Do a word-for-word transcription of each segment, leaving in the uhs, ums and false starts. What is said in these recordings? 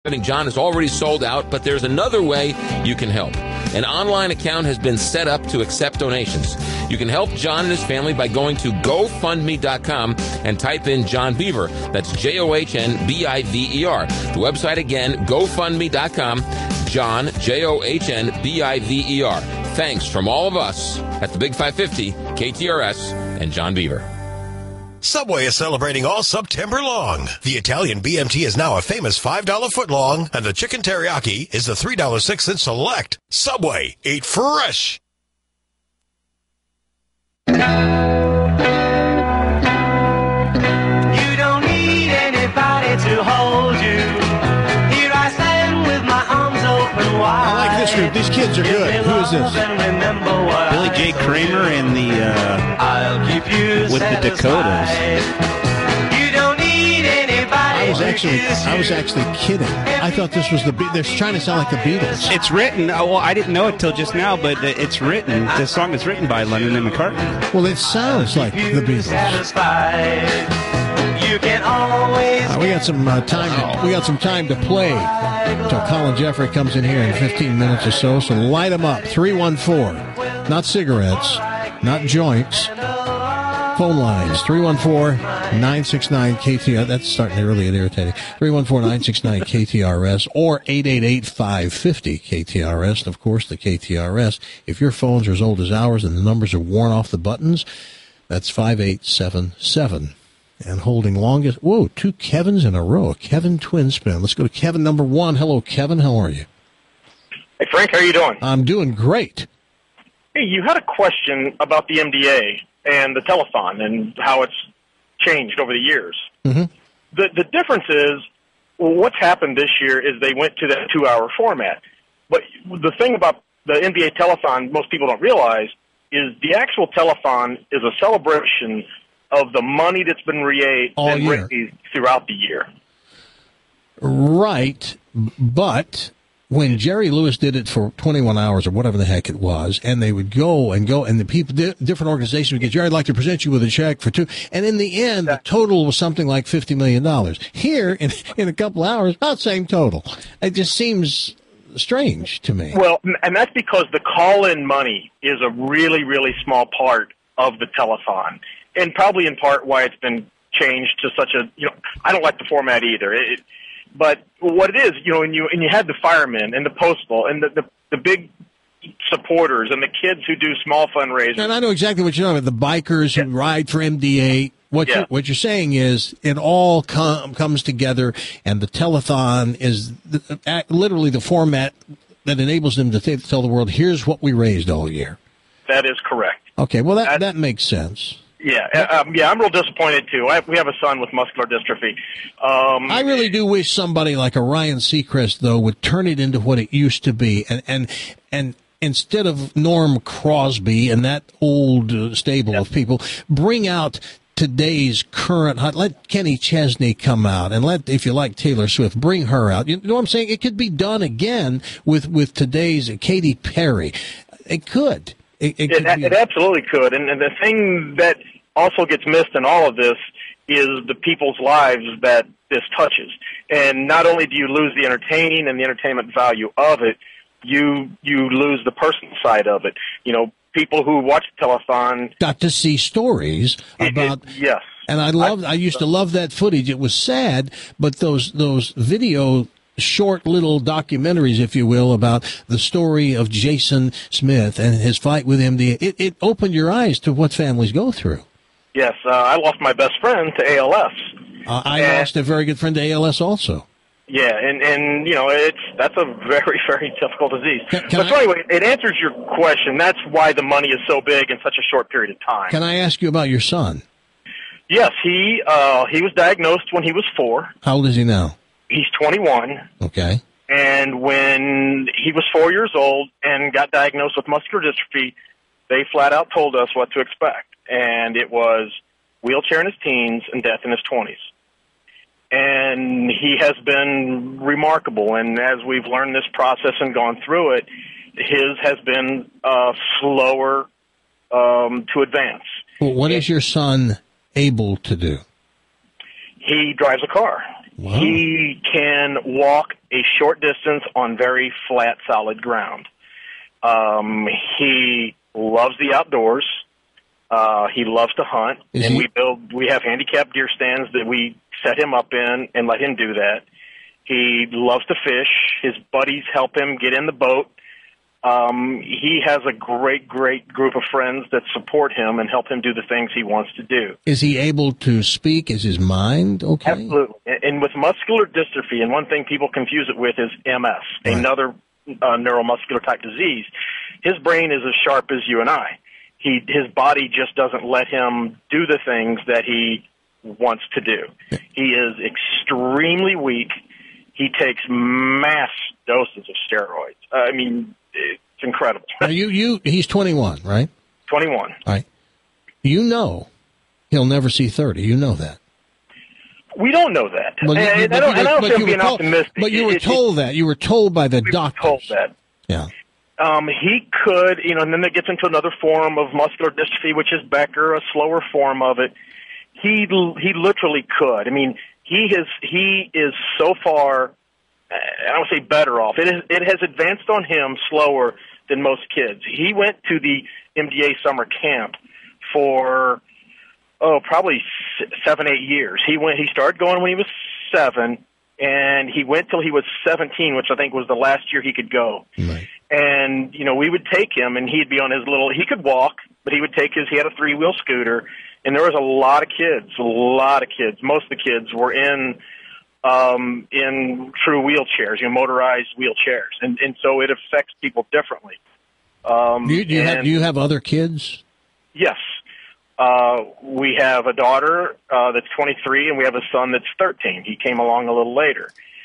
John is already sold out, but there's another way you can help. An online account has been set up to accept donations. You can help John and his family by going to go fund me dot com and type in John Beaver. That's J O H N B I V E R. The website again, go fund me dot com. John, J O H N B I V E R. Thanks from all of us at the Big five fifty, K T R S, and John Beaver. Subway is celebrating all September long. The Italian B M T is now a famous five dollar footlong, and the chicken teriyaki is the three dollars and six cents select. Subway, eat fresh. You don't need anybody to hold you. Here I stand with my arms open wide. I like this group. These kids are good. Who is this? Billy J. Kramer and the uh, I'll keep you with the Dakotas. You don't need anybody. I was actually, I was actually kidding. I thought this was the. Be- They're trying to sound like the Beatles. It's written. Oh, well, I didn't know it till just now, but it's written. The song is written by Lennon and McCartney. Well, it sounds like the Beatles. You can always. Uh, we got some uh, time. To, we got some time to play until Colin Jeffrey comes in here in fifteen minutes or so. So light them up. three one four. Not cigarettes, not joints. Phone lines, three one four, nine six nine, K T R S. That's starting to really get irritating. three one four, nine six nine, K T R S or eight eight eight, five five zero, K T R S. And, of course, the K T R S. If your phones are as old as ours and the numbers are worn off the buttons, that's five eight seven seven. And holding longest, whoa, two Kevins in a row. Kevin twin spin. Let's go to Kevin number one. Hello, Kevin. How are you? Hey, Frank, how are you doing? I'm doing great. Hey, you had a question about the M D A and the telethon and how it's changed over the years. Mm-hmm. The the difference is, well, what's happened this year is they went to that two-hour format. But the thing about the N B A telethon most people don't realize is the actual telethon is a celebration of the money that's been raised throughout the year. Right, but when Jerry Lewis did it for twenty-one hours or whatever the heck it was, and they would go and go, and the people, different organizations would get, Jerry, I'd like to present you with a check for two, and in the end, the total was something like fifty million dollars. Here, in, in a couple hours, about the same total. It just seems strange to me. Well, and that's because the call-in money is a really, really small part of the telethon, and probably in part why it's been changed to such a, you know, I don't like the format either. It, But what it is, you know, and you and you had the firemen and the postal and the, the, the big supporters and the kids who do small fundraisers. And I know exactly what you're talking about, the bikers who yeah. ride for M D A. What, yeah. you're, what you're saying is it all com- comes together, and the telethon is the, uh, literally the format that enables them to t- tell the world, here's what we raised all year. That is correct. Okay, well, that, that, that makes sense. Yeah, um, yeah, I'm real disappointed, too. I, we have a son with muscular dystrophy. Um, I really do wish somebody like a Ryan Seacrest, though, would turn it into what it used to be. And and, and instead of Norm Crosby and that old uh, stable yep. of people, bring out today's current, let Kenny Chesney come out, and let, if you like Taylor Swift, bring her out. You know what I'm saying? It could be done again with, with today's Katy Perry. It could. It, it, it, it absolutely could. And, and the thing that also gets missed in all of this is the people's lives that this touches. And not only do you lose the entertaining and the entertainment value of it, you you lose the personal side of it. You know, people who watch the telethon got to see stories about it, it, yes. And I loved I, I used to love that footage. It was sad, but those those video short little documentaries, if you will, about the story of Jason Smith and his fight with M D A. It, it opened your eyes to what families go through. Yes, uh, I lost my best friend to A L S. Uh, I and, lost a very good friend to A L S also. Yeah, and, and you know, it's that's a very, very difficult disease. Can, can but so I, anyway, it answers your question. That's why the money is so big in such a short period of time. Can I ask you about your son? Yes, he uh, he was diagnosed when he was four. How old is he now? He's twenty-one. Okay. And when he was four years old and got diagnosed with muscular dystrophy, they flat out told us what to expect. And it was wheelchair in his teens and death in his twenties. And he has been remarkable. And as we've learned this process and gone through it, his has been uh, slower um, to advance. Well, what is your son able to do? He drives a car. Wow. He can walk a short distance on very flat, solid ground. Um, he loves the outdoors. Uh, he loves to hunt, Is and he- we build. We have handicapped deer stands that we set him up in and let him do that. He loves to fish. His buddies help him get in the boat. Um, he has a great, great group of friends that support him and help him do the things he wants to do. Is he able to speak? Is his mind okay? Absolutely. And and with muscular dystrophy, and one thing people confuse it with is M S, Right. another uh, neuromuscular type disease. His brain is as sharp as you and I. He, his body just doesn't let him do the things that he wants to do. He is extremely weak. He takes mass doses of steroids. Uh, I mean, it's incredible. Now you, you, he's twenty-one, right? twenty-one. All right. You know he'll never see thirty. You know that. We don't know that. Well, you- and, but I don't, you and I were- don't but feel you were being told- optimistic. But you were It- it- told that. You were told by the we were doctors. told that. Yeah. Um, he could, you know, and then it gets into another form of muscular dystrophy, which is Becker, a slower form of it. He he literally could. I mean, he has he is so far, I don't say better off. It is it has advanced on him slower than most kids. He went to the M D A summer camp for oh probably seven eight years. He went. He started going when he was seven, and he went till he was seventeen, which I think was the last year he could go. Right. And, you know, we would take him, and he'd be on his little, he could walk, but he would take his, he had a three-wheel scooter, and there was a lot of kids, a lot of kids. Most of the kids were in, um, in true wheelchairs, you know, motorized wheelchairs. And, and so it affects people differently. Um, Do you, do you have and- do you have other kids? Yes. Uh, we have a daughter uh, that's twenty-three, and we have a son that's thirteen. He came along a little later.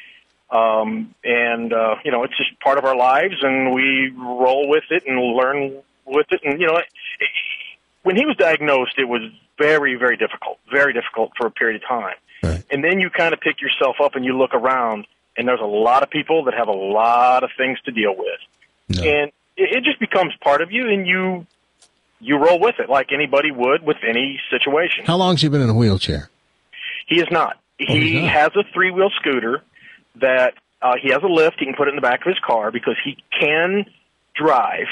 Um, and, uh, you know, it's just part of our lives, and we roll with it and learn with it. And, you know, it, it, when he was diagnosed, it was very, very difficult, very difficult for a period of time. Right. And then you kind of pick yourself up and you look around, and there's a lot of people that have a lot of things to deal with. No. And it, it just becomes part of you, and you you roll with it like anybody would with any situation. How long's he been in a wheelchair? He is not. he's He not. has a three-wheel scooter that uh, he has a lift. He can put it in the back of his car because he can drive.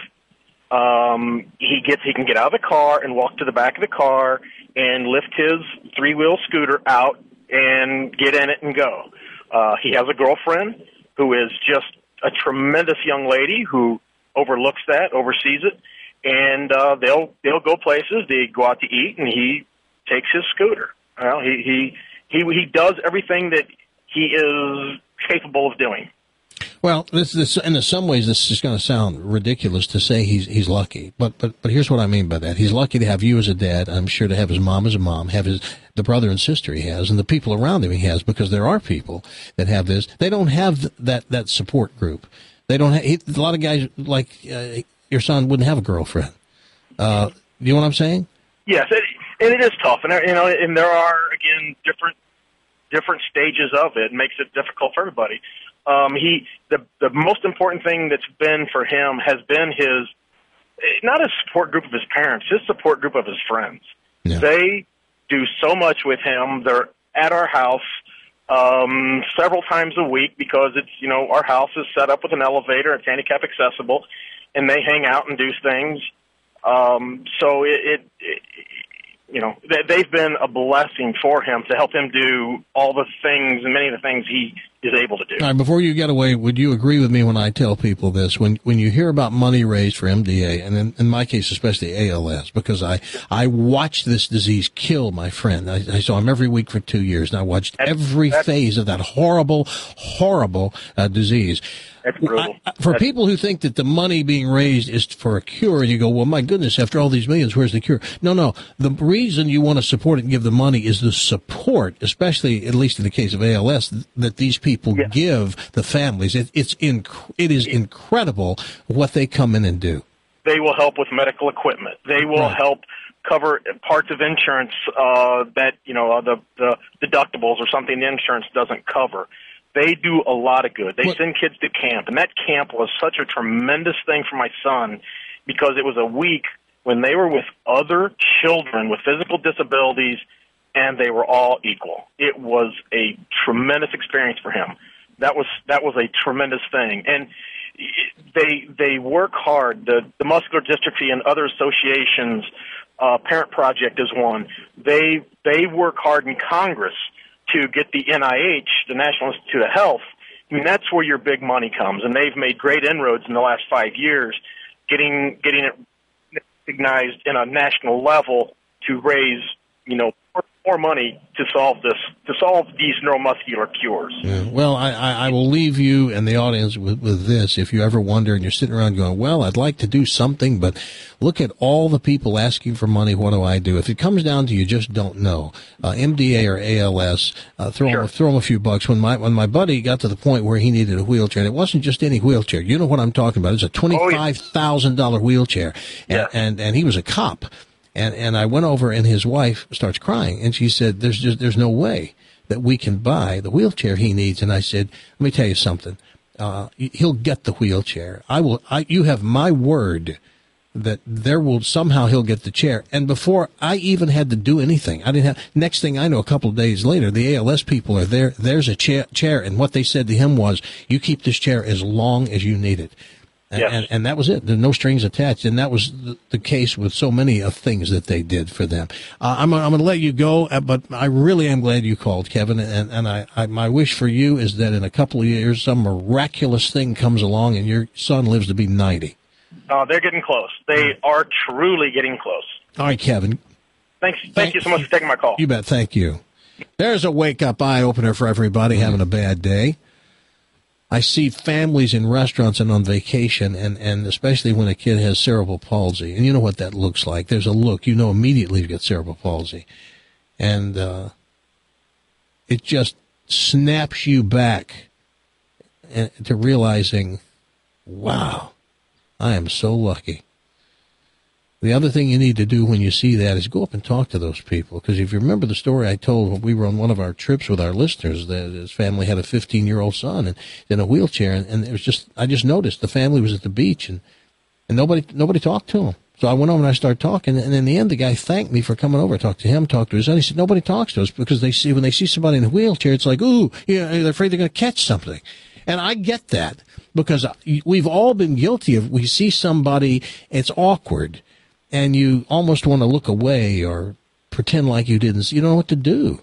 Um, he gets he can get out of the car and walk to the back of the car and lift his three-wheel scooter out and get in it and go. Uh, he has a girlfriend who is just a tremendous young lady who overlooks that, oversees it, and uh, they'll they'll go places. They go out to eat, and he takes his scooter. Well, he he he he does everything that he is capable of doing. Well, this, this, in some ways, this is going to sound ridiculous to say he's he's lucky, but but but here's what I mean by that: he's lucky to have you as a dad. I'm sure to have his mom as a mom, have his the brother and sister he has, and the people around him he has. Because there are people that have this; they don't have that that support group. They don't. Have, he, a lot of guys like uh, your son wouldn't have a girlfriend. Uh, you know what I'm saying? Yes, it, and it is tough, and there- you know, and there are again different different stages of it. It makes it difficult for everybody. Um, he the the most important thing that's been for him has been his not his support group of his parents, his support group of his friends. Yeah. They do so much with him. They're at our house um, several times a week because it's you know our house is set up with an elevator, it's handicap accessible, and they hang out and do things. Um, so it, it, it you know they, they've been a blessing for him to help him do all the things and many of the things he is able to do. All right, before you get away, would you agree with me when I tell people this? When when you hear about money raised for M D A, and in, in my case especially A L S, because I I watched this disease kill my friend. I, I saw him every week for two years, and I watched That's- every that's- phase of that horrible, horrible uh, disease. That's brutal. I- for That's- people who think that the money being raised is for a cure, and you go, well, my goodness, after all these millions, where's the cure? No, no. The reason you want to support it and give the money is the support, especially, at least in the case of A L S, that these people Yeah. give the families. It, it's inc- it is incredible what they come in and do. They will help with medical equipment. They will Right. help cover parts of insurance uh, that, you know, uh, the, the deductibles or something the insurance doesn't cover. They do a lot of good. They What- send kids to camp, and that camp was such a tremendous thing for my son because it was a week when they were with other children with physical disabilities and they were all equal. It was a tremendous experience for him. That was that was a tremendous thing, and they they work hard. The the Muscular Dystrophy and other associations, uh, Parent Project is one. They they work hard in Congress to get the N I H, the National Institute of Health. I mean, that's where your big money comes, and they've made great inroads in the last five years, getting getting it recognized in a national level to raise, you know, more, more money to solve this, to solve these neuromuscular cures. Yeah. Well, I, I, I will leave you and the audience with, with this. If you ever wonder and you're sitting around going, well, I'd like to do something, but look at all the people asking for money. What do I do? If it comes down to you just don't know, uh, M D A or A L S, uh, throw, sure. them, throw them a few bucks. When my, when my buddy got to the point where he needed a wheelchair, and it wasn't just any wheelchair. You know what I'm talking about. It's a twenty-five thousand dollars wheelchair. And, yeah. and, and he was a cop. And, and I went over and his wife starts crying and she said, there's just, there's no way that we can buy the wheelchair he needs. And I said, let me tell you something. Uh, he'll get the wheelchair. I will, I, you have my word that there will somehow he'll get the chair. And before I even had to do anything, I didn't have, next thing I know, a couple of days later, the A L S people are there. There's a chair, chair. And what they said to him was, you keep this chair as long as you need it. And, yes. and, and that was it. There were no strings attached. And that was the, the case with so many of things that they did for them. Uh, I'm, I'm going to let you go, but I really am glad you called, Kevin. And, and I, I, my wish for you is that in a couple of years, some miraculous thing comes along and your son lives to be ninety. Uh, they're getting close. They are truly getting close. All right, Kevin. Thanks. Thank, thank you so much for taking my call. You bet. Thank you. There's a wake-up eye-opener for everybody having a bad day. I see families in restaurants and on vacation, and, and especially when a kid has cerebral palsy. And you know what that looks like. There's a look. You know immediately you've got cerebral palsy. And uh, it just snaps you back to realizing, wow, I am so lucky. The other thing you need to do when you see that is go up and talk to those people. Because if you remember the story I told when we were on one of our trips with our listeners, that his family had a fifteen-year-old son and in a wheelchair, and, and it was just I just noticed the family was at the beach and and nobody nobody talked to him. So I went over and I started talking, and in the end, the guy thanked me for coming over. I talked to him, talked to his son. He said nobody talks to us because they see when they see somebody in a wheelchair, it's like ooh, yeah, they're afraid they're going to catch something, and I get that because we've all been guilty of we see somebody, it's awkward. And you almost want to look away or pretend like you didn't see. You don't know what to do.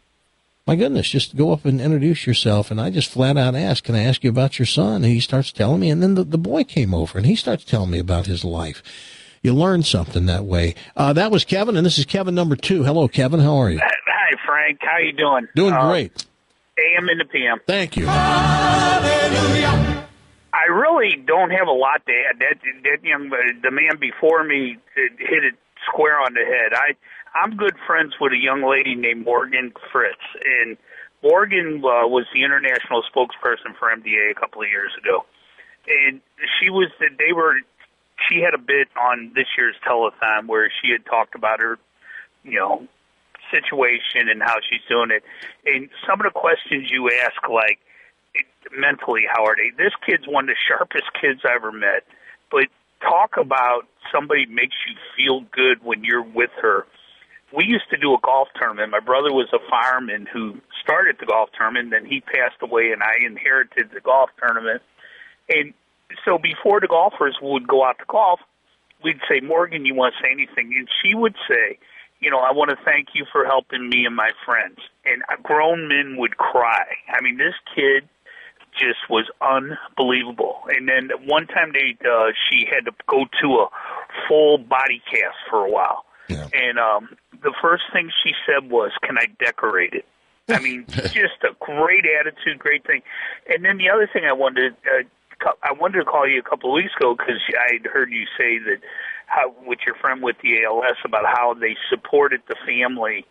My goodness, just go up and introduce yourself. And I just flat out asked, can I ask you about your son? And he starts telling me. And then the, the boy came over and he starts telling me about his life. You learn something that way. Uh, that was Kevin, and this is Kevin number two. Hello, Kevin. How are you? Hi, Frank. How you doing? Doing uh, great. A M into P M. Thank you. Hallelujah. I really don't have a lot to add. That, that young, the man before me hit it square on the head. I, I'm good friends with a young lady named Morgan Fritz, and Morgan uh, was the international spokesperson for M D A a couple of years ago. And she was, they were, she had a bit on this year's telethon where she had talked about her, you know, situation and how she's doing it. And some of the questions you ask, like, mentally, how are they? This kid's one of the sharpest kids I ever met. But talk about somebody makes you feel good when you're with her. We used to do a golf tournament. My brother was a fireman who started the golf tournament, then he passed away, and I inherited the golf tournament. And so before the golfers would go out to golf, we'd say, Morgan, you want to say anything? And she would say, you know, I want to thank you for helping me and my friends. And grown men would cry. I mean, this kid just was unbelievable. And then one time they, uh, she had to go to a full body cast for a while. Yeah. And um, the first thing she said was, can I decorate it? I mean, just a great attitude, great thing. And then the other thing I wanted, uh, I wanted to call you a couple of weeks ago because I had heard you say that how, with your friend with the A L S about how they supported the family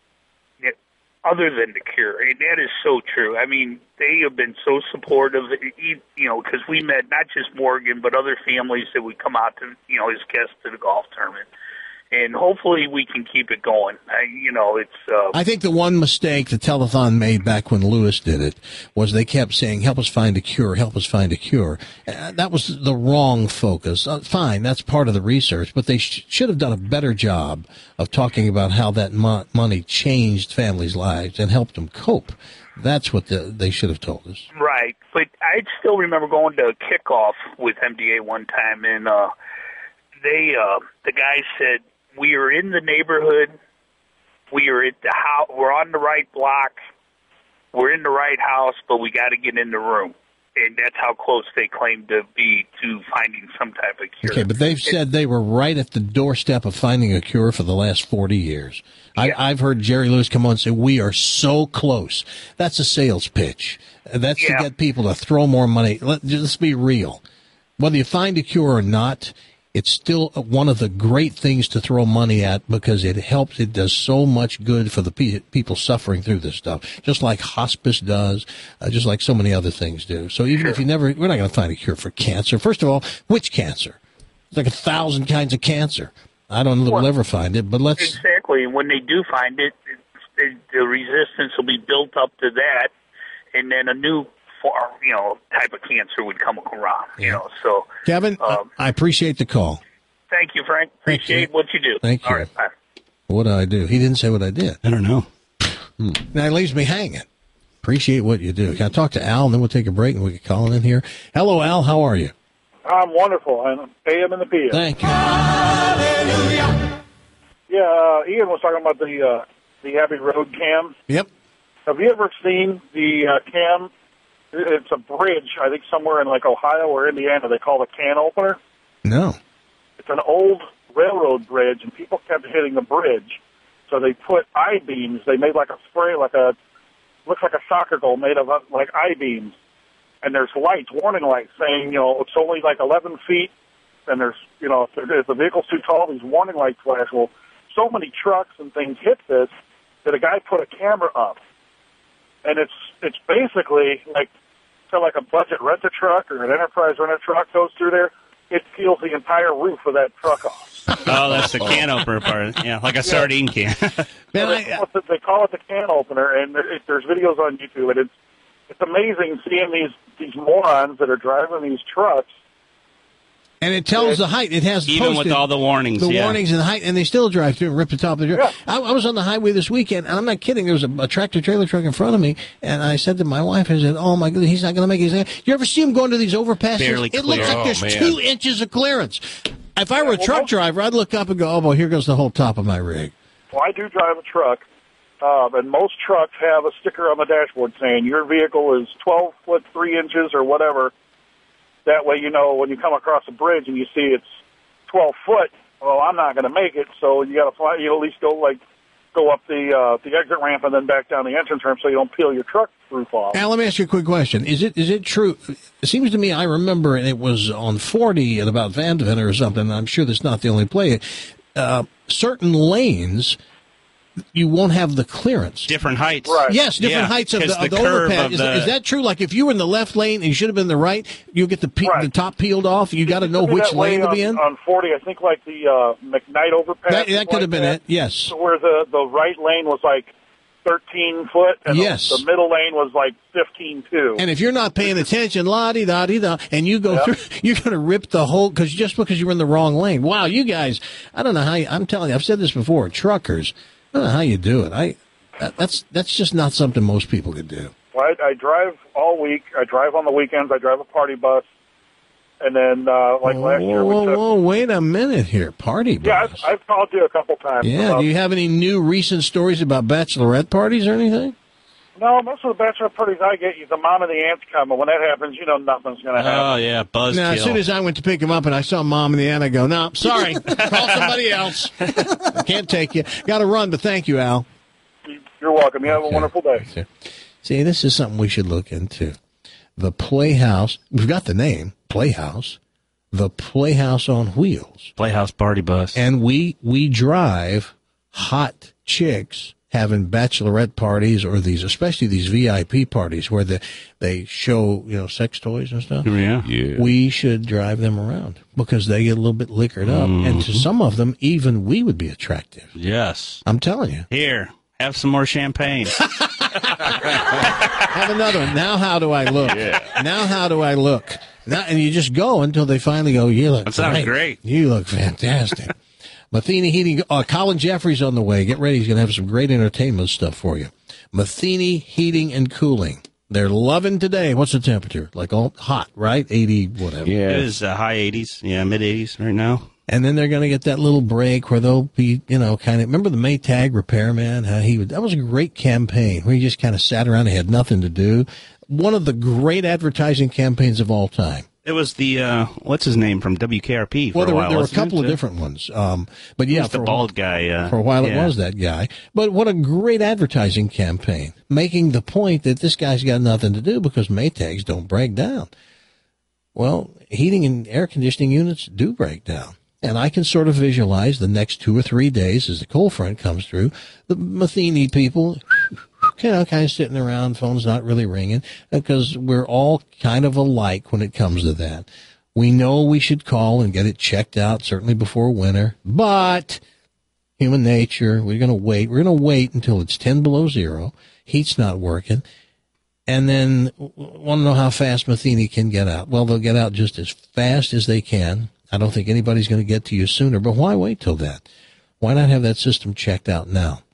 other than the cure. And that is so true. I mean, they have been so supportive, you know, because we met not just Morgan, but other families that would come out to, you know, as guests to the golf tournament. and hopefully we can keep it going. I, you know, it's. Uh, I think the one mistake the telethon made back when Lewis did it was they kept saying, help us find a cure, help us find a cure. Uh, that was the wrong focus. Uh, fine, that's part of the research, but they sh- should have done a better job of talking about how that mo- money changed families' lives and helped them cope. That's what the, they should have told us. Right, but I still remember going to a kickoff with M D A one time, and uh, they, uh, the guy said, we are in the neighborhood, we are at the house, we're on the right block, we're in the right house, but we got to get in the room. And that's how close they claim to be to finding some type of cure. Okay, but they've said they were right at the doorstep of finding a cure for the last forty years. Yeah. I, I've heard Jerry Lewis come on and say, we are so close. That's a sales pitch. That's Yeah. to get people to throw more money. Let, let's be real. Whether you find a cure or not, it's still one of the great things to throw money at because it helps. It does so much good for the pe- people suffering through this stuff, just like hospice does, uh, just like so many other things do. So even Sure. if you never, we're not going to find a cure for cancer. First of all, which cancer? There's like a thousand kinds of cancer. I don't know that Well, we'll ever find it, but let's. Exactly. And when they do find it, it, the resistance will be built up to that, and then a new form, you know, type of cancer would come around. You Yeah. know, so Kevin, um, I appreciate the call. thank you, Frank. Thank Appreciate you. what you do. Thank All you. right, bye. What did I do? He didn't say what I did. I don't know. Now it leaves me hanging. Appreciate what you do. Can I talk to Al, and then we'll take a break, and we can call in here. Hello, Al. How are you? I'm wonderful. I'm A M and the P M. Thank you. Yeah, uh, Ian was talking about the uh, the Abbey Road cam. Yep. Have you ever seen the uh, cam? It's a bridge, I think somewhere in like Ohio or Indiana. They call it a can opener. No. It's an old railroad bridge, and people kept hitting the bridge. So they put I-beams. They made like a spray, like a, looks like a soccer goal made of uh, like I-beams. And there's lights, warning lights saying, you know, it's only like eleven feet. And there's, you know, if, there, if the vehicle's too tall, these warning lights flash. Well, so many trucks and things hit this that a guy put a camera up. And it's it's basically like, so like a budget rent-a-truck or an enterprise rent-a-truck goes through there. It peels the entire roof of that truck off. Oh, that's the can opener part. Yeah, like a sardine can. Man, they, I, call it the, they call it the can opener, and there, it, there's videos on YouTube, and it's it's amazing seeing these these morons that are driving these trucks. and it tells the height. It has Even posted with all the warnings. the yeah. warnings and the height, and they still drive through and rip the top of the truck. Yeah. I, I was on the highway this weekend, and I'm not kidding. There was a, a tractor trailer truck in front of me, and I said to my wife, I said, "Oh my goodness, he's not going to make it." You ever see him going to these overpasses? Barely it looks clear. like there's Oh, man. two inches of clearance. If I were a well, truck most- driver, I'd look up and go, "Oh boy, here goes the whole top of my rig." Well, I do drive a truck, uh, and most trucks have a sticker on the dashboard saying your vehicle is twelve foot three inches or whatever. That way, you know when you come across a bridge and you see it's twelve foot. Well, I'm not going to make it, so you got to fly. You at least go like go up the uh, the exit ramp and then back down the entrance ramp so you don't peel your truck roof off. Now, let me ask you a quick question. Is it is it true? It seems to me I remember, and it was on forty at about Vandeventer or something, and I'm sure that's not the only play. Uh, certain lanes, you won't have the clearance. Different heights. Right. Yes, different Yeah, heights of the, 'cause of the, the curve overpass. of Is, the- is that true? Like if you were in the left lane and you should have been in the right, you get the pe- Right. the top peeled off. You got to It know used be which that way lane to on, be in. On forty, I think like the uh, McKnight overpass. That, was that could like have been that. it. Yes. Where the the right lane was like thirteen foot, and Yes. the, the middle lane was like fifteen two. And if you're not paying attention, la di da di da, and you go Yep. through, you're going to rip the whole because just because you were in the wrong lane. Wow, you guys! I don't know how. You, I'm telling you, I've said this before. Truckers, I don't know how you do it. I that, that's that's just not something most people could do. Well, I, I drive all week. I drive on the weekends. I drive a party bus, and then uh, like whoa, last year we whoa, took. whoa! Wait a minute here, party Yeah, bus. I've, I've called you a couple times. Yeah. about- Do you have any new recent stories about bachelorette parties or anything? No, most of the bachelor parties I get, the mom and the aunts come, and when that happens, you know nothing's going to happen. Oh, yeah, buzzkill. Now, as soon as I went to pick him up and I saw Mom and the aunt, I go, "No, sorry, call somebody else. I can't take you. Got to run, but thank you, Al." You're welcome. You have a Okay. wonderful day. See, this is something we should look into. The Playhouse. We've got the name, Playhouse. The Playhouse on Wheels. Playhouse party bus. And we we drive hot chicks having bachelorette parties or these, especially these V I P parties where the, they show, you know, sex toys and stuff. Yeah. Yeah. We should drive them around because they get a little bit liquored up. Mm-hmm. And to some of them, even we would be attractive. Yes. I'm telling you. Here, have some more champagne. Have another one. Now how do I look? Yeah. Now how do I look? Now, and you just go until they finally go, you look That sounds great. great. You look fantastic. Matheny Heating, uh, Colin Jeffries on the way. Get ready. He's going to have some great entertainment stuff for you. Matheny Heating and Cooling. They're loving today. What's the temperature? Like all hot, right? eighty, whatever. Yeah. It is uh, high eighties, yeah, mid eighties right now. And then they're going to get that little break where they'll be, you know, kind of, remember the Maytag repairman? How he would, that was a great campaign where he just kind of sat around and had nothing to do. One of the great advertising campaigns of all time. It was the, uh, what's his name from W K R P for Well, there, a were, while. there were a wasn't couple it? of different ones. Um, but It yeah, was the for, a bald while, guy. Uh, for a while it yeah. was that guy. But what a great advertising campaign, making the point that this guy's got nothing to do because Maytags don't break down. Well, heating and air conditioning units do break down. And I can sort of visualize the next two or three days as the cold front comes through, the Matheny people, you know, kind of sitting around, phone's not really ringing, because we're all kind of alike when it comes to that. We know we should call and get it checked out, certainly before winter, but human nature, we're going to wait. We're going to wait until it's ten below zero, heat's not working, and then want to know how fast Matheny can get out. Well, they'll get out just as fast as they can. I don't think anybody's going to get to you sooner, but why wait till that? Why not have that system checked out now?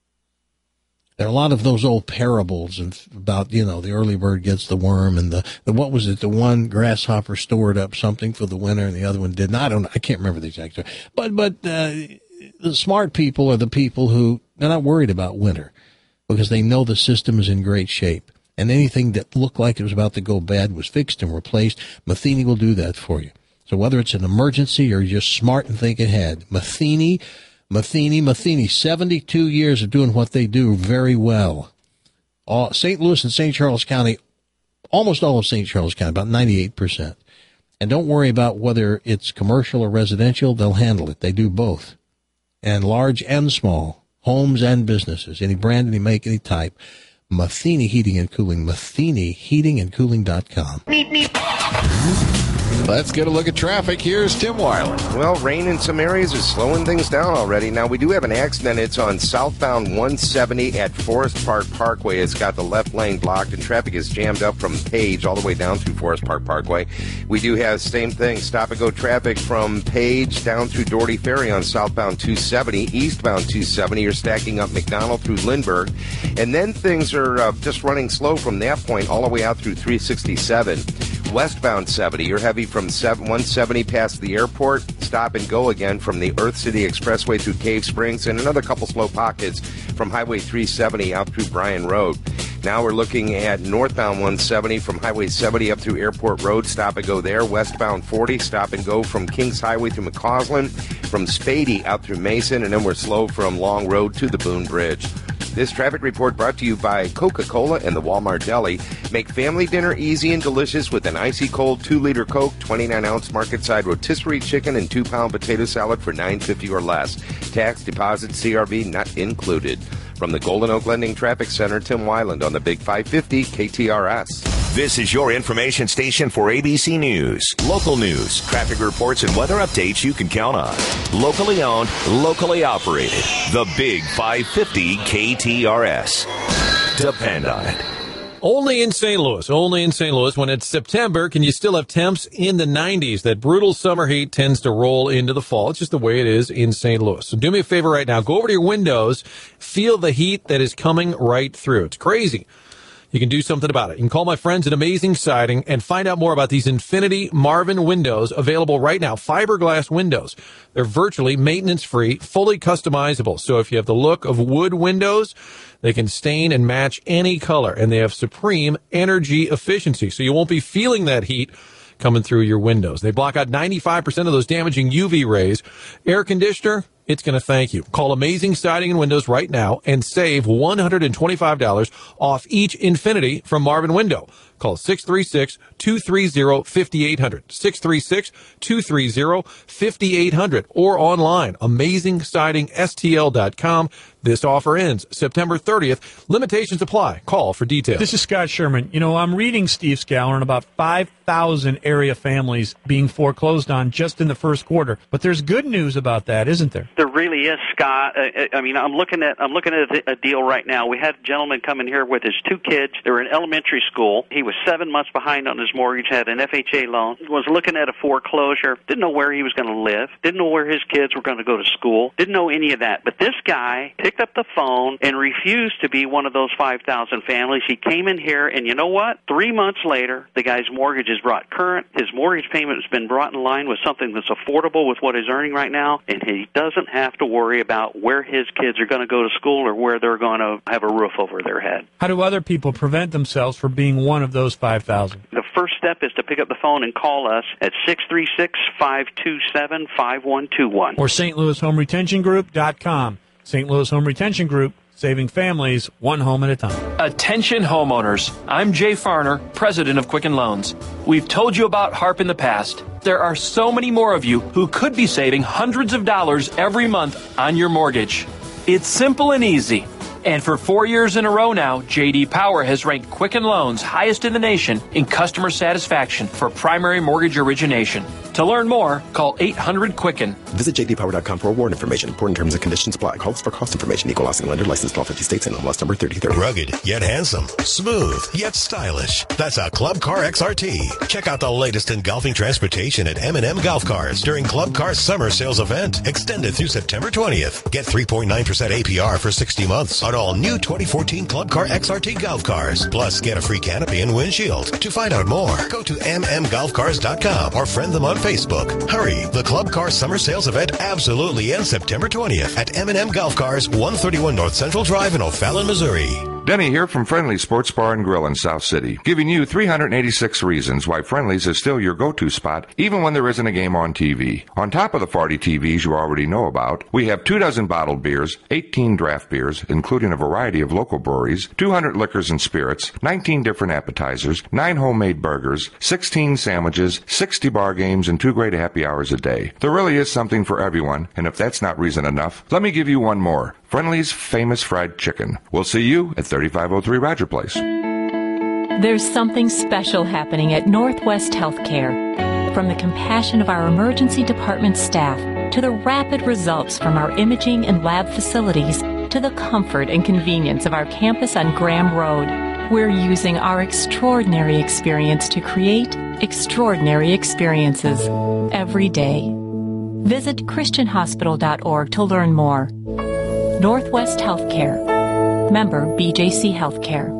There are a lot of those old parables about, you know, the early bird gets the worm and the, the what was it? The one grasshopper stored up something for the winter and the other one didn't. I don't know. I can't remember the exact story. But, but, uh, the smart people are the people who, they're not worried about winter because they know the system is in great shape. And anything that looked like it was about to go bad was fixed and replaced. Matheny will do that for you. So whether it's an emergency or you're just smart and think ahead, Matheny, Matheny, Matheny, seventy-two years of doing what they do very well. All, Saint Louis and Saint Charles County, almost all of Saint Charles County, about ninety-eight percent. And don't worry about whether it's commercial or residential. They'll handle it. They do both. And large and small, homes and businesses, any brand, any make, any type. Matheny Heating and Cooling, Matheny Heating and Cooling dot com. Let's get a look at traffic. Here's Tim Weiler. Well, rain in some areas is slowing things down already. Now, we do have an accident. It's on southbound one seventy at Forest Park Parkway. It's got the left lane blocked, and traffic is jammed up from Page all the way down through Forest Park Parkway. We do have same thing, stop-and-go traffic from Page down through Doherty Ferry on southbound two seventy. Eastbound two seventy, you're stacking up McDonald through Lindbergh. And then things are uh, just running slow from that point all the way out through three sixty-seven. Westbound seventy, you're heavy from one seventy past the airport, stop and go again from the Earth City Expressway through Cave Springs, and another couple slow pockets from Highway three seventy out through Bryan Road. Now we're looking at northbound one seventy from Highway seventy up through Airport Road, stop and go there. Westbound forty, stop and go from Kings Highway through McCausland, from Spady out through Mason, and then we're slow from Long Road to the Boone Bridge. This traffic report brought to you by Coca-Cola and the Walmart Deli. Make family dinner easy and delicious with an icy cold two liter Coke, twenty-nine ounce market side rotisserie chicken, and two pound potato salad for nine fifty or less. Tax, deposit, C R V not included. From the Golden Oak Lending Traffic Center, Tim Weiland on the Big five fifty K T R S. This is your information station for A B C News. Local news, traffic reports, and weather updates you can count on. Locally owned, locally operated. The Big five fifty K T R S. Depend on it. Only in Saint Louis, only in Saint Louis. When it's September, can you still have temps in the nineties? That brutal summer heat tends to roll into the fall. It's just the way it is in Saint Louis. So do me a favor right now. Go over to your windows. Feel the heat that is coming right through. It's crazy. You can do something about it. You can call my friends at Amazing Siding and find out more about these Infinity Marvin windows available right now. Fiberglass windows. They're virtually maintenance-free, fully customizable. So if you have the look of wood windows, they can stain and match any color, and they have supreme energy efficiency. So you won't be feeling that heat coming through your windows. They block out ninety-five percent of those damaging U V rays. Air conditioner, it's going to thank you. Call Amazing Siding and Windows right now and save one hundred twenty-five dollars off each Infinity from Marvin Window. Call six three six, two three zero, five eight zero zero. six three six, two three zero, five eight zero zero. Or online, amazing siding S T L dot com. This offer ends September thirtieth. Limitations apply. Call for details. This is Scott Sherman. You know, I'm reading Steve Scaller on about five thousand area families being foreclosed on just in the first quarter. But there's good news about that, isn't there? There really is, Scott. Uh, I mean, I'm looking at I'm looking at a deal right now. We had a gentleman come in here with his two kids. They were in elementary school. He was seven months behind on his mortgage, had an F H A loan, was looking at a foreclosure, didn't know where he was going to live, didn't know where his kids were going to go to school, didn't know any of that. But this guy picked up the phone and refused to be one of those five thousand families. He came in here, and you know what? Three months later, the guy's mortgage is brought current. His mortgage payment has been brought in line with something that's affordable with what he's earning right now, and he doesn't have to worry about where his kids are going to go to school or where they're going to have a roof over their head. How do other people prevent themselves from being one of those five thousand? The first step is to pick up the phone and call us at six three six, five two seven, five one two one. Or Saint Louis Home Retention Group dot com. Saint Louis Home Retention Group, saving families one home at a time. Attention homeowners. I'm Jay Farner, president of Quicken Loans. We've told you about HARP in the past. There are so many more of you who could be saving hundreds of dollars every month on your mortgage. It's simple and easy. And for four years in a row now, J D Power has ranked Quicken Loans highest in the nation in customer satisfaction for primary mortgage origination. To learn more, call eight hundred Quicken. Visit j d power dot com for award information. Important terms and conditions apply. Calls for cost information. Equal housing lender. Licensed in all fifty states and M L S number thirty thirty. Rugged yet handsome. Smooth yet stylish. That's a Club Car X R T. Check out the latest in golfing transportation at M and M Golf Cars during Club Car's summer sales event. Extended through September twentieth. Get three point nine percent A P R for sixty months on all new twenty fourteen Club Car X R T golf cars. Plus, get a free canopy and windshield. To find out more, go to m m golf cars dot com or friend them on Facebook. Hurry! The Club Car Summer Sales Event absolutely ends September twentieth at M and M Golf Cars, one thirty-one North Central Drive in O'Fallon, Missouri. Denny here from Friendly Sports Bar and Grill in South City, giving you three hundred eighty-six reasons why Friendly's is still your go-to spot, even when there isn't a game on T V. On top of the forty T Vs you already know about, we have two dozen bottled beers, eighteen draft beers, including a variety of local breweries, two hundred liquors and spirits, nineteen different appetizers, nine homemade burgers, sixteen sandwiches, sixty bar games, and two great happy hours a day. There really is something for everyone, and if that's not reason enough, let me give you one more. Friendly's Famous Fried Chicken. We'll see you at thirty-five oh three Roger Place. There's something special happening at Northwest Healthcare. From the compassion of our emergency department staff to the rapid results from our imaging and lab facilities to the comfort and convenience of our campus on Graham Road, we're using our extraordinary experience to create extraordinary experiences every day. Visit christian hospital dot org to learn more. Northwest Healthcare. Member B J C Healthcare.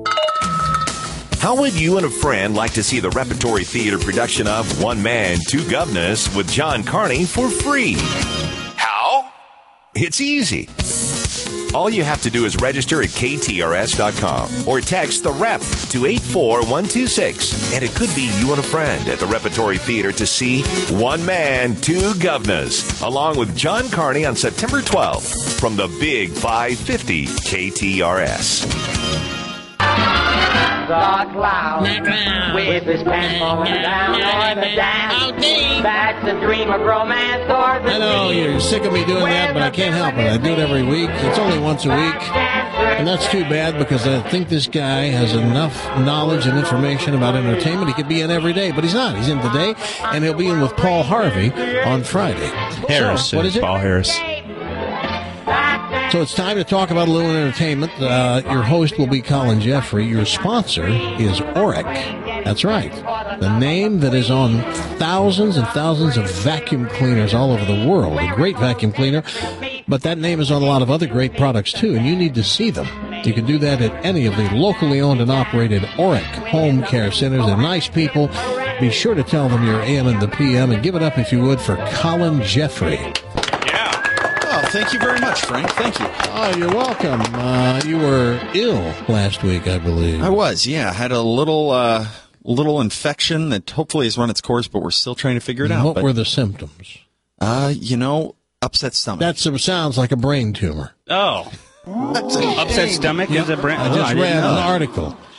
How would you and a friend like to see the Repertory Theater production of One Man, Two Governors with John Carney for free? How? It's easy. All you have to do is register at k t r s dot com or text the rep to eight four one two six, and it could be you and a friend at the Repertory Theater to see One Man, Two Governors, along with John Carney on September twelfth from the Big five fifty K T R S. The cloud, with his pants falling down, or the dance, that's the dream of romance, or the I know you're sick of me doing that, but I can't help it. I do it every week. It's only once a week, and that's too bad because I think this guy has enough knowledge and information about entertainment. He could be in every day, but he's not. He's in today, and he'll be in with Paul Harvey on Friday. Harris. So, what is it? Paul Harris. So it's time to talk about a little entertainment. Uh, your host will be Colin Jeffrey. Your sponsor is Oreck. That's right. The name that is on thousands and thousands of vacuum cleaners all over the world. A great vacuum cleaner. But that name is on a lot of other great products, too, and you need to see them. You can do that at any of the locally owned and operated Oreck home care centers. They're nice people. Be sure to tell them you're A M and the P M, and give it up, if you would, for Colin Jeffrey. Thank you very much, Frank. Thank you. Oh, you're welcome. Uh, you were ill last week, I believe. I was, yeah. I had a little uh, little infection that hopefully has run its course, but we're still trying to figure it out. What but, were the symptoms? Uh, you know, upset stomach. That sounds like a brain tumor. Oh. Upset stomach yep. is a brain I just oh, I read an know. article.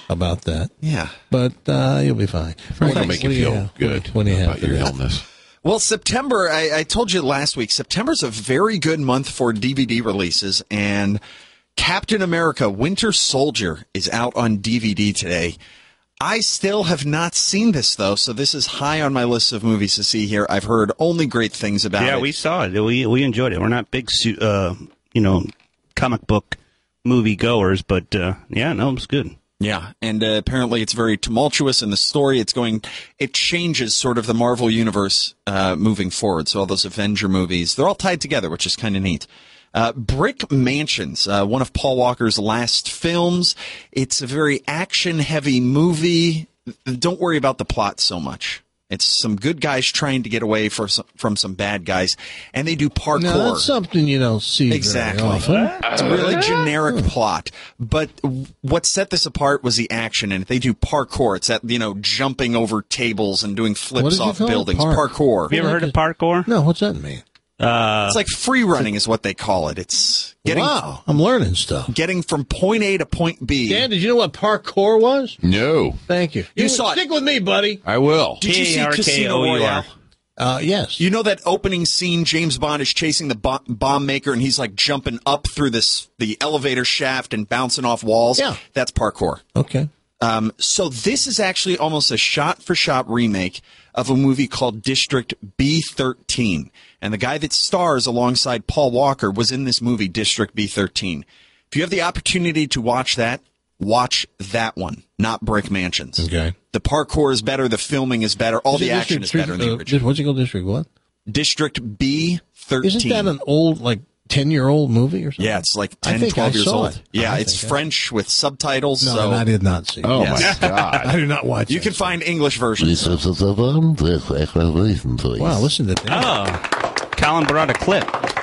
about that. Yeah. But uh, you'll be fine. We're What going to do make you do feel have? good What do you have about for your that? illness. Well, September, I, I told you last week, September's a very good month for D V D releases, and Captain America Winter Soldier is out on D V D today. I still have not seen this, though, so this is high on my list of movies to see here. I've heard only great things about yeah, it. Yeah, we saw it. We we enjoyed it. We're not big, su- uh, you know, comic book movie goers, but uh, yeah, no, it was good. Yeah, and uh, apparently it's very tumultuous in the story. It's going, it changes sort of the Marvel universe uh, moving forward. So all those Avenger movies, they're all tied together, which is kind of neat. Uh, Brick Mansions, uh, one of Paul Walker's last films. It's a very action-heavy movie. Don't worry about the plot so much. It's some good guys trying to get away from some, from some bad guys, and they do parkour. No, that's something you don't see Exactly. very often. It's a really generic plot. But what set this apart was the action in it. They do parkour. It's that, you know, jumping over tables and doing What flips did you off call it? buildings. Park- Parkour. Have you ever heard of parkour? No, what's that mean? Uh, It's like free running is what they call it. It's getting, Wow, I'm learning stuff. getting from point A to point B. Dan, did you know what parkour was? No. Thank you. You saw it. Stick with me, buddy. I will. Did you see Casino Royale? Uh, yes. You know that opening scene, James Bond is chasing the bo- bomb maker, and he's like jumping up through this the elevator shaft and bouncing off walls? Yeah. That's parkour. Okay. Um, so this is actually almost a shot-for-shot remake of a movie called District B thirteen. And the guy that stars alongside Paul Walker was in this movie, District B thirteen. If you have the opportunity to watch that, watch that one, not Brick Mansions. Okay. The parkour is better, the filming is better, all Is the it action District is better in three- the uh, original. What's it called? District what? District B thirteen. Isn't that an old, like, ten-year-old movie or something? Yeah, it's like I ten, think twelve I years saw old. it. Yeah, I it's think I- French with subtitles. No, so I did not see it. Oh, Yes. my God. I do not watch You it. can find English versions. Wow, listen to that. oh, Colin brought a clip.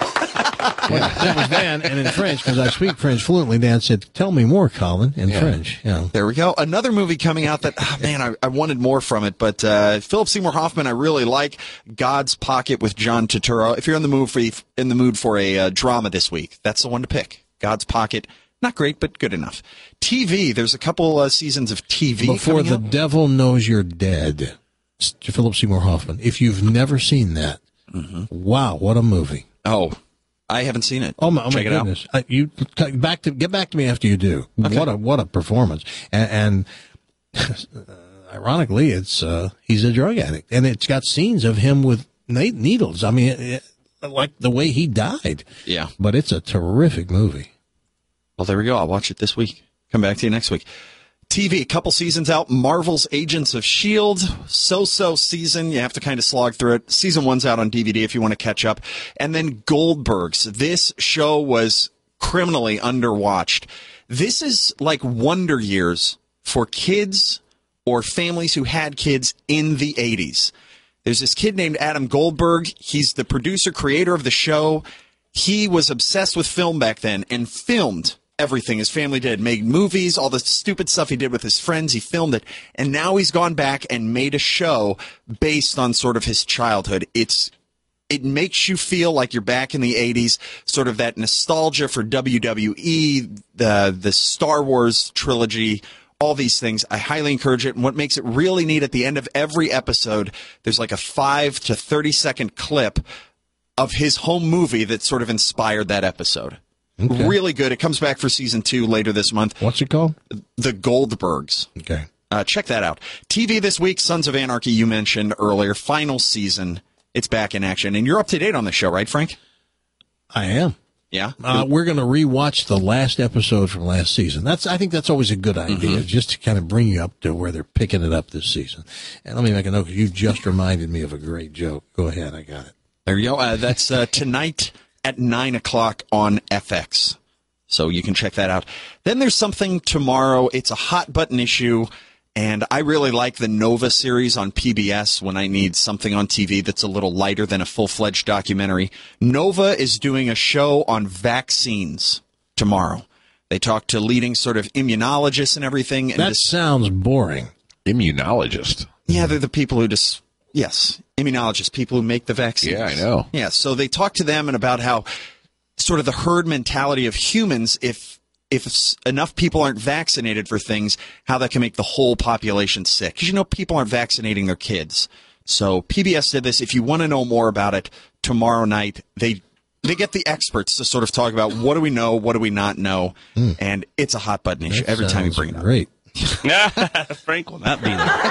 Yeah, that was Dan, and in French, because I speak French fluently, Dan said, tell me more, Colin, in Yeah. French. Yeah. There we go. Another movie coming out that, oh, man, I, I wanted more from it, but uh, Philip Seymour Hoffman, I really like. God's Pocket with John Turturro. If you're in the mood for in the mood for a uh, drama this week, that's the one to pick. God's Pocket, not great, but good enough. T V, there's a couple uh, seasons of T V Before coming the out. Devil Knows You're Dead, S- Philip Seymour Hoffman. If you've never seen that, wow, what a movie. Oh, I haven't seen it. Oh my, oh my Check it out. goodness! Uh, you back to get back to me after you do. Okay. What a what a performance! And, and uh, ironically, it's uh, he's a drug addict, and it's got scenes of him with na- needles. I mean, it, it, like the way he died. Yeah. But it's a terrific movie. Well, there we go. I'll watch it this week. Come back to you next week. T V, a couple seasons out. Marvel's Agents of S H I E L D. So-so season. You have to kind of slog through it. Season one's out on D V D if you want to catch up. And then Goldbergs. This show was criminally underwatched. This is like Wonder Years for kids or families who had kids in the eighties. There's this kid named Adam Goldberg. He's the producer, creator of the show. He was obsessed with film back then and filmed everything his family did, made movies, all the stupid stuff he did with his friends, he filmed it. And now he's gone back and made a show based on sort of his childhood. It's It makes you feel like you're back in the eighties, sort of that nostalgia for W W E, the the Star Wars trilogy, all these things. I highly encourage it. And what makes it really neat, at the end of every episode, there's like a five to thirty second clip of his home movie that sort of inspired that episode. Okay. Really good. It comes back for season two later this month. What's it called? The Goldbergs. Okay. Uh, check that out. T V this week, Sons of Anarchy, you mentioned earlier. Final season. It's back in action. And you're up to date on the show, right, Frank? I am. Yeah. Uh, we're going to rewatch the last episode from last season. That's I think that's always a good idea, Mm-hmm. just to kind of bring you up to where they're picking it up this season. And let me make a note, because you just reminded me of a great joke. Go ahead, I got it. There you go. Uh, that's uh, tonight at nine o'clock on F X. So you can check that out. Then there's something tomorrow. It's a hot button issue. And I really like the Nova series on P B S when I need something on T V that's a little lighter than a full-fledged documentary. Nova is doing a show on vaccines tomorrow. They talk to leading sort of immunologists and everything. And That dis- sounds boring. Immunologist. Yeah, they're the people who just, yes, immunologists, people who make the vaccines. Yeah, I know. Yeah, so they talk to them and about how sort of the herd mentality of humans, if if s- enough people aren't vaccinated for things, how that can make the whole population sick. Because, you know, people aren't vaccinating their kids. So P B S did this. If you want to know more about it, tomorrow night, they they get the experts to sort of talk about what do we know, what do we not know. Mm. And it's a hot button issue that every time you bring it up. Great. Frank will not be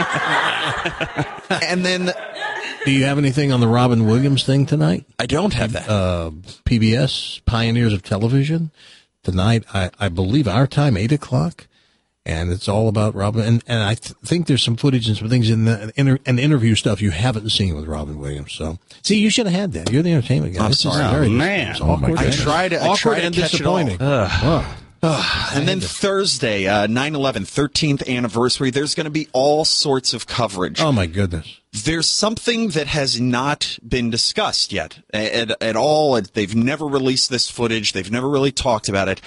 there. And then, do you have anything on the Robin Williams thing tonight? I don't have that. Uh, P B S, Pioneers of Television, tonight, I, I believe our time, eight o'clock. And it's all about Robin. And, and I th- think there's some footage and some things in the inter- and interview stuff you haven't seen with Robin Williams. So, see, you should have had that. You're the entertainment guy. I'm This is sorry. very Oh, man. it's awkward. I tried to- I awkward tried to and catch it all. disappointing. Ugh. Oh. Ugh. And then Thursday, uh, nine eleven, thirteenth anniversary, there's going to be all sorts of coverage. Oh, my goodness. There's something that has not been discussed yet at, at all. They've never released this footage. They've never really talked about it.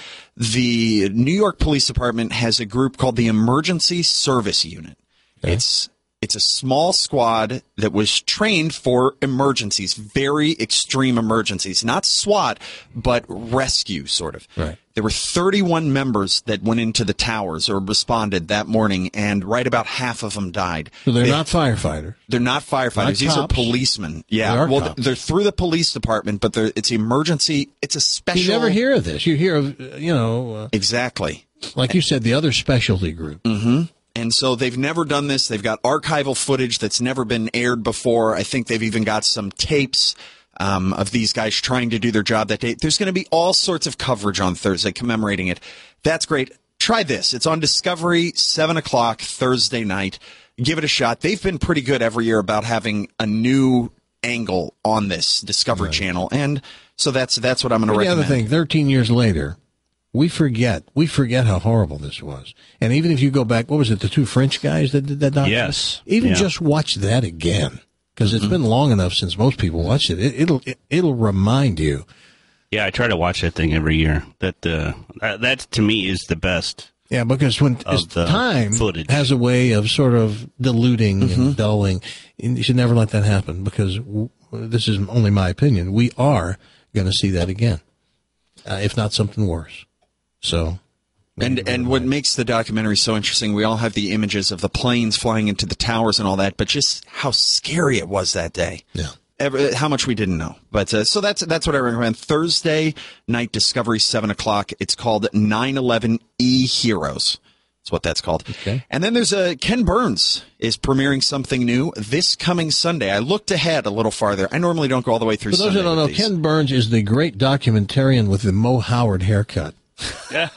The New York Police Department has a group called the Emergency Service Unit. Okay. It's it's a small squad that was trained for emergencies, very extreme emergencies, not SWAT, but rescue sort of. Right. There were thirty-one members that went into the towers or responded that morning, and right about half of them died. So they're They- not firefighters. They're not firefighters. Not These cops. are policemen. Yeah. They are well, cops. they're through the police department, but they're, it's emergency. It's a special. You never hear of this. You hear of, uh, you know. Uh, Exactly. like you said, the other specialty group. Mm-hmm. And so they've never done this. They've got archival footage that's never been aired before. I think they've even got some tapes um, of these guys trying to do their job that day. There's going to be all sorts of coverage on Thursday commemorating it. That's great. Try this. It's on Discovery, seven o'clock Thursday night. Give it a shot. They've been pretty good every year about having a new angle on this Discovery Channel. And so that's that's what I'm going to The recommend. other thing, thirteen years later, we forget. We forget how horrible this was. And even if you go back, what was it, the two French guys that did that documentary? Yes. Even Yeah. just watch that again, because it's been long enough since most people watched it. it it'll it, it'll remind you. Yeah, I try to watch that thing every year. That uh, that, that to me is the best. Yeah, because when Of it's the time footage. has a way of sort of diluting Mm-hmm. and dulling, and you should never let that happen, because w- this is only my opinion. We are going to see that again, uh, if not something worse. So, And and what makes the documentary so interesting, we all have the images of the planes flying into the towers and all that, but just how scary it was that day. Yeah. Ever, how much we didn't know. But uh, so that's that's what I recommend. Thursday night, Discovery, seven o'clock. It's called nine eleven E Heroes. That's what that's called. Okay. And then there's a Ken Burns is premiering something new this coming Sunday. I looked ahead a little farther. I normally don't go all the way through For those Sunday who don't know, with these. Ken Burns is the great documentarian with the Mo Howard haircut. that,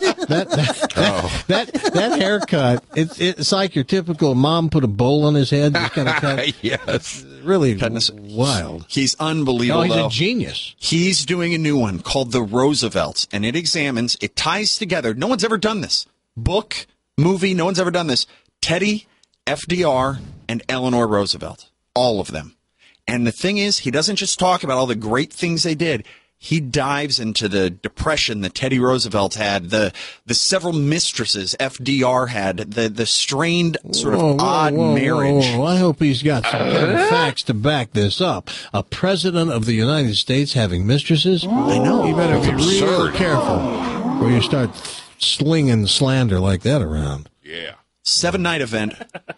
that, Oh. that that haircut, it's it's like your typical mom put a bowl on his head. Just kind of cut. Yes. Really Goodness. wild. He's unbelievable. No, he's though. a genius. He's doing a new one called The Roosevelts, and it examines, it ties together. No one's ever done this. Book, movie, no one's ever done this. Teddy, F D R, and Eleanor Roosevelt. All of them. And the thing is, he doesn't just talk about all the great things they did. He dives into the depression that Teddy Roosevelt had, the the several mistresses F D R had, the the strained sort of Whoa, whoa, odd whoa, marriage. whoa, whoa. I hope he's got some kind of facts to back this up. A president of the United States having mistresses? I know. You better It's be real absurd. careful where you start slinging slander like that around. Yeah. Seven night event.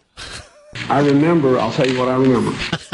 I remember, I'll tell you what I remember.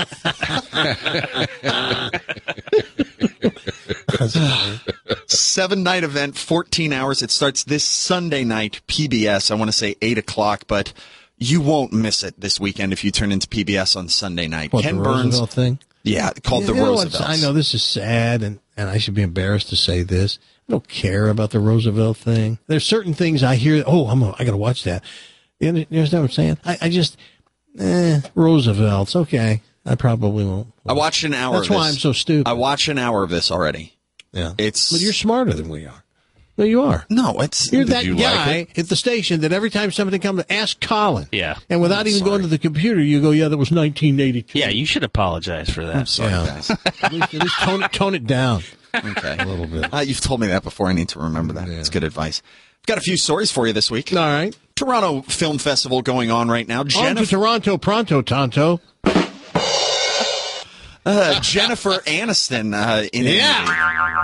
Seven night event, fourteen hours. It starts this Sunday night, P B S. I want to say eight o'clock, but you won't miss it this weekend if you turn into P B S on Sunday night. What, Ken the Burns. Roosevelt thing? Yeah, called You the know what's- Roosevelts. I know this is sad, and, and I should be embarrassed to say this. I don't care about the Roosevelt thing. There's certain things I hear, oh, I'm a, I got to watch that. You under- you understand what I'm saying? I, I just, eh, Roosevelt's, okay. I probably won't. I watched an hour That's of this. why I'm so stupid. I watched an hour of this already. Yeah. It's. But you're smarter than we are. No, you are. No, it's. You're Did that you like guy it? at the station that every time something comes, ask Colin. Yeah. And without even going to the computer, you go, yeah, that was nineteen eighty-two. Yeah, you should apologize for that. I'm sorry, Yeah. guys. at, least, at least tone it, tone it down Okay. a little bit. Uh, you've told me that before. I need to remember that. It's good advice. I've got a few stories for you this week. All right. Toronto Film Festival going on right now. On to Jennifer, Toronto, pronto, Tonto. uh, Jennifer Aniston uh, in Yeah.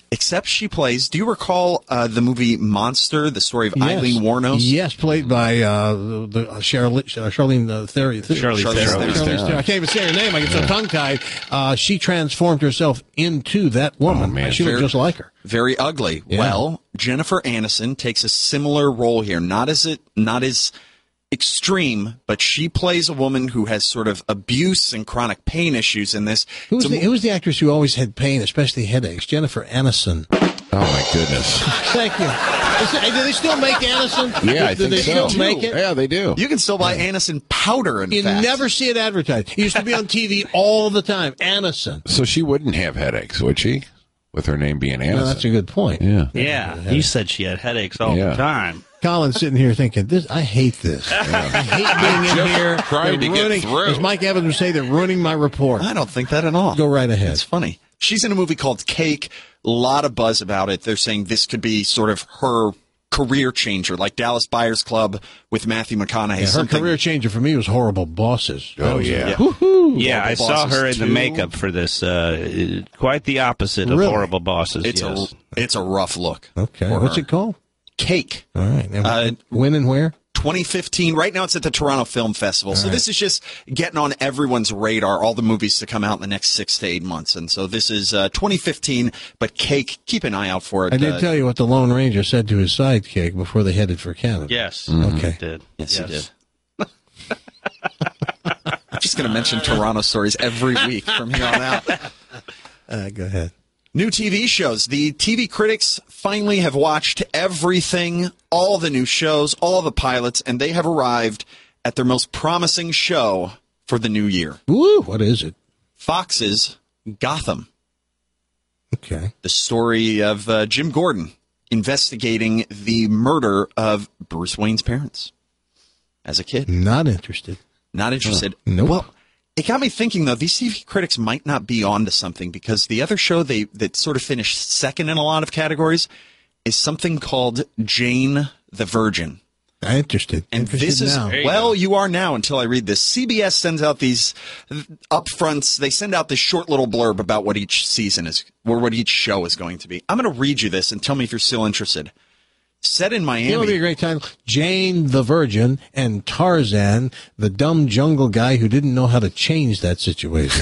Except she plays. Do you recall uh, the movie Monster, the story of Yes. Eileen Wuornos? Yes, played by uh, the, the uh, Charlotte, uh, Charlene uh, Theron. Charlize Theron. Charlize Theron. I can't even say her name. I get so tongue-tied. Uh, she transformed herself into that woman. man. She Very- looked just like her. Very ugly. Yeah. Well, Jennifer Aniston takes a similar role here. Not as it, not as extreme, but she plays a woman who has sort of abuse and chronic pain issues in this. Who was, It's a the, who was the actress who always had pain, especially headaches? Jennifer Aniston. Oh, my goodness. Thank you. Is it- do they still make Aniston? Yeah, I do think they so. still make it? Yeah, they do. You can still buy Aniston powder, in You fact. never see it advertised. It used to be on T V all the time. Aniston. So she wouldn't have headaches, would she? With her name being Aniston. No, that's a good point. Yeah. Yeah, you said she had headaches all Yeah. the time. Colin's sitting here thinking, "This, I hate this. I hate being in Just here. trying They're to get ruining, through. as Mike Evans would say, they're ruining my report." I don't think that at all. Go right ahead. It's funny. She's in a movie called Cake. A lot of buzz about it. They're saying this could be sort of her career changer, like Dallas Buyers Club with Matthew McConaughey. Yeah, her something- career changer for me was Horrible Bosses. That Oh, was- yeah. Woo-hoo. Yeah, I Horrible saw Bosses her in the two. makeup for this. Uh, quite the opposite of Really? Horrible Bosses. It's yes. a it's a rough look. Okay. for What's her. it called? Cake. All right. And Uh, when and where? twenty fifteen. Right now it's at the Toronto Film Festival. So right. this is just getting on everyone's radar, all the movies to come out in the next six to eight months. And so this is uh, twenty fifteen, but Cake, keep an eye out for it. I did Uh, tell you what the Lone Ranger said to his sidekick before they headed for Canada. Yes. Okay. He did. Yes, he did. I'm just going to mention Toronto stories every week from here on out. Uh, go ahead. New T V shows. The T V critics finally have watched everything, all the new shows, all the pilots, and they have arrived at their most promising show for the new year. Woo! What is it? Fox's Gotham. Okay. The story of uh, Jim Gordon investigating the murder of Bruce Wayne's parents as a kid. Not interested. Not interested. Uh, nope. Well, it got me thinking, though, these T V critics might not be onto something, because the other show they that sort of finished second in a lot of categories is something called Jane the Virgin. I'm interested. And Interested this is, now. well, you are now until I read this. C B S sends out these upfronts. They send out this short little blurb about what each season is, or what each show is going to be. I'm going to read you this and tell me if you're still interested. Set in Miami. You know what would be a great title? Jane the Virgin and Tarzan, the dumb jungle guy who didn't know how to change that situation.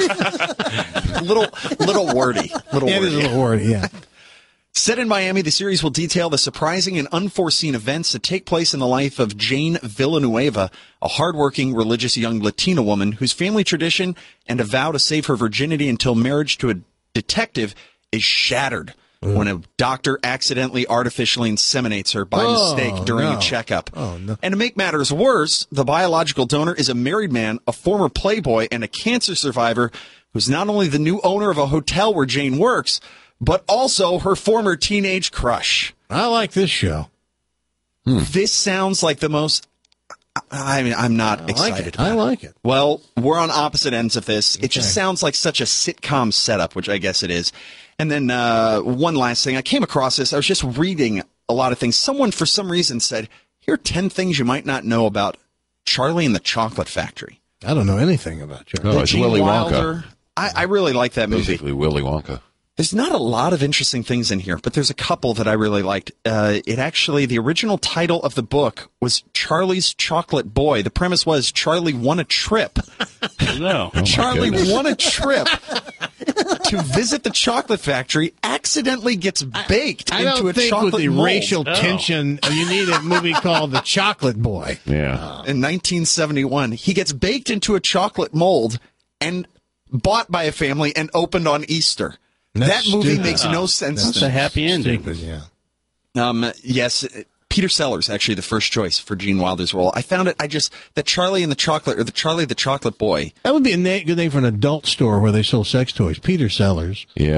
little, little wordy. Little Yeah, it wordy. is a little wordy, yeah. Set in Miami, the series will detail the surprising and unforeseen events that take place in the life of Jane Villanueva, a hardworking, religious young Latina woman whose family tradition and a vow to save her virginity until marriage to a detective is shattered when a doctor accidentally artificially inseminates her by Oh, mistake during no. a checkup. Oh, no. And to make matters worse, the biological donor is a married man, a former playboy, and a cancer survivor who's not only the new owner of a hotel where Jane works, but also her former teenage crush. I like this show. This sounds like the most... I mean, I'm not I like excited it. about I like it. Well, we're on opposite ends of this. It just Okay. sounds like such a sitcom setup, which I guess it is. And then uh, one last thing. I came across this. I was just reading a lot of things. Someone, for some reason, said, here are ten things you might not know about Charlie and the Chocolate Factory. I don't know anything about you. Oh, it's Gene Willy Wilder. Wonka. I, I really like that movie. Basically, Willy Wonka. There's not a lot of interesting things in here, but there's a couple that I really liked. Uh, it actually, the original title of the book was Charlie's Chocolate Boy. The premise was Charlie won a trip. No. Oh, my Charlie goodness. won a trip to visit the chocolate factory, accidentally gets baked I into don't a think chocolate with the mold. racial tension, you need a movie called The Chocolate Boy. Yeah. In nineteen seventy-one, he gets baked into a chocolate mold and bought by a family and opened on Easter. That's that movie stupid. makes no sense. That's to a me. happy ending. Stupid, yeah. Um, yes, Peter Sellers actually the first choice for Gene Wilder's role. I found it. I just that Charlie and the Chocolate, or the Charlie the Chocolate Boy. That would be a na- good name for an adult store where they sell sex toys. Peter Sellers. Yeah.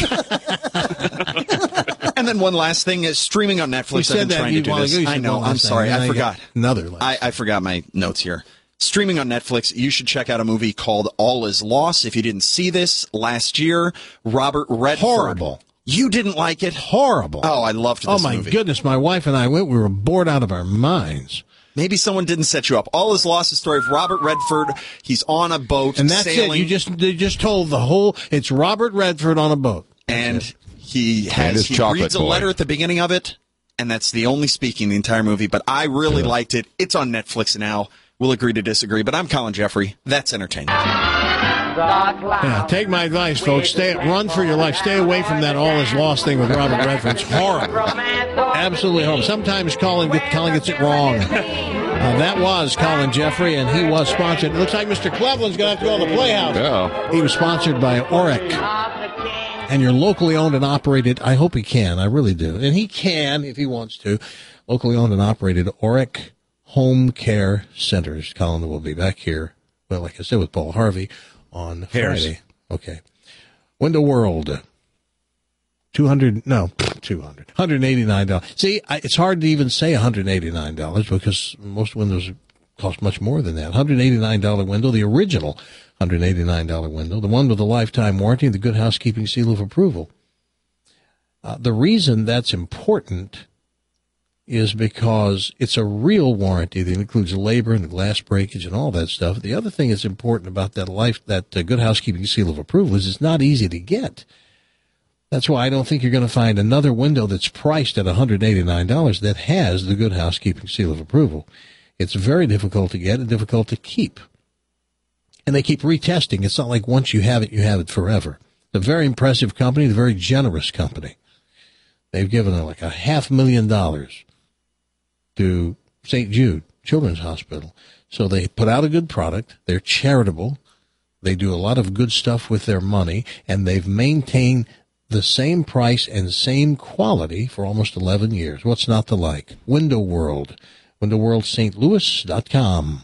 And then one last thing is streaming on Netflix. You I've said been that trying you to do wanna this. go, you I said know. one I'm last thing, sorry. and I I forgot. got another last. I, I forgot my notes here. Streaming on Netflix, you should check out a movie called All Is Lost. If you didn't see this last year, Robert Redford. Horrible. You didn't like it? Horrible. Oh, I loved this Oh, my movie. goodness. My wife and I went. We were bored out of our minds. Maybe someone didn't set you up. All Is Lost, the story of Robert Redford. He's on a boat And that's sailing. it. You just they just told the whole. It's Robert Redford on a boat. and He has his he chocolate reads a toy. letter at the beginning of it, and that's the only speaking the entire movie. But I really Yeah. liked it. It's on Netflix now. We'll agree to disagree, but I'm Colin Jeffrey. That's entertaining. Yeah, take my advice, folks. Stay, run for your life. Stay away from that all is lost thing with Robert Redford. It's horrible. Absolutely horrible. Sometimes Colin, get, Colin gets it wrong. Uh, that was Colin Jeffrey, and he was sponsored. It looks like Mister Cleveland's going to have to go to the Playhouse. Yeah. He was sponsored by Oric. And you're locally owned and operated. I hope he can. I really do. And he can if he wants to. Locally owned and operated Oric Home Care Centers. Colin will be back here, well, like I said, with Paul Harvey on Hairs. Friday. Okay. Window World. two hundred, no, two hundred. one hundred eighty-nine dollars. See, I, it's hard to even say one hundred eighty-nine dollars because most windows cost much more than that. one hundred eighty-nine dollars window, the original one hundred eighty-nine dollars window, the one with the lifetime warranty, the Good Housekeeping seal of approval. Uh, the reason that's important is because it's a real warranty that includes labor and glass breakage and all that stuff. The other thing that's important about that life, that uh, Good Housekeeping seal of approval is it's not easy to get. That's why I don't think you're going to find another window that's priced at one hundred eighty-nine dollars that has the Good Housekeeping seal of approval. It's very difficult to get and difficult to keep. And they keep retesting. It's not like once you have it, you have it forever. It's a very impressive company, a very generous company. They've given it like a half million dollars to Saint Jude Children's Hospital. So they put out a good product. They're charitable. They do a lot of good stuff with their money, and they've maintained the same price and same quality for almost eleven years. What's not to like? Window World. window world st louis dot com.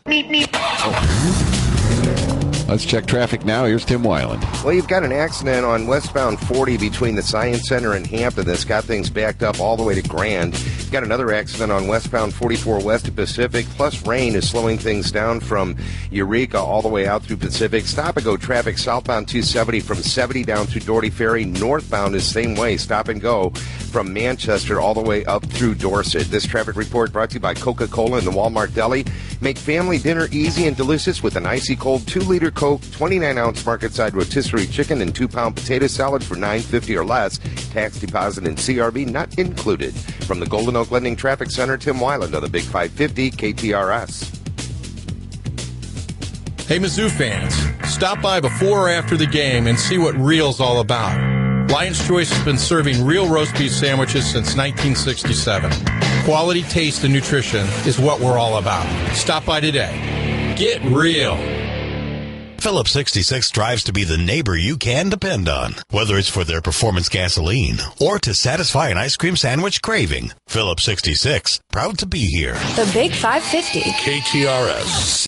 Let's check traffic now. Here's Tim Weiland. Well, you've got an accident on westbound forty between the Science Center and Hampton that's got things backed up all the way to Grand. You've got another accident on westbound forty-four west of Pacific, plus rain is slowing things down from Eureka all the way out through Pacific. Stop-and-go traffic southbound two seventy from seventy down through Doherty Ferry. Northbound is same way, stop-and-go from Manchester all the way up through Dorset. This traffic report brought to you by Coca-Cola and the Walmart Deli. Make family dinner easy and delicious with an icy cold two-liter Coke, twenty-nine ounce market-side rotisserie chicken, and two-pound potato salad for nine fifty or less. Tax deposit and C R B not included. From the Golden Oak Lending Traffic Center, Tim Weiland on the Big five fifty K T R S. Hey, Mizzou fans, stop by before or after the game and see what Real's all about. Lion's Choice has been serving real roast beef sandwiches since nineteen sixty-seven. Quality, taste, and nutrition is what we're all about. Stop by today. Get real. Phillips sixty-six strives to be the neighbor you can depend on, whether it's for their performance gasoline or to satisfy an ice cream sandwich craving. Phillips sixty-six, proud to be here. The Big five fifty. K T R S.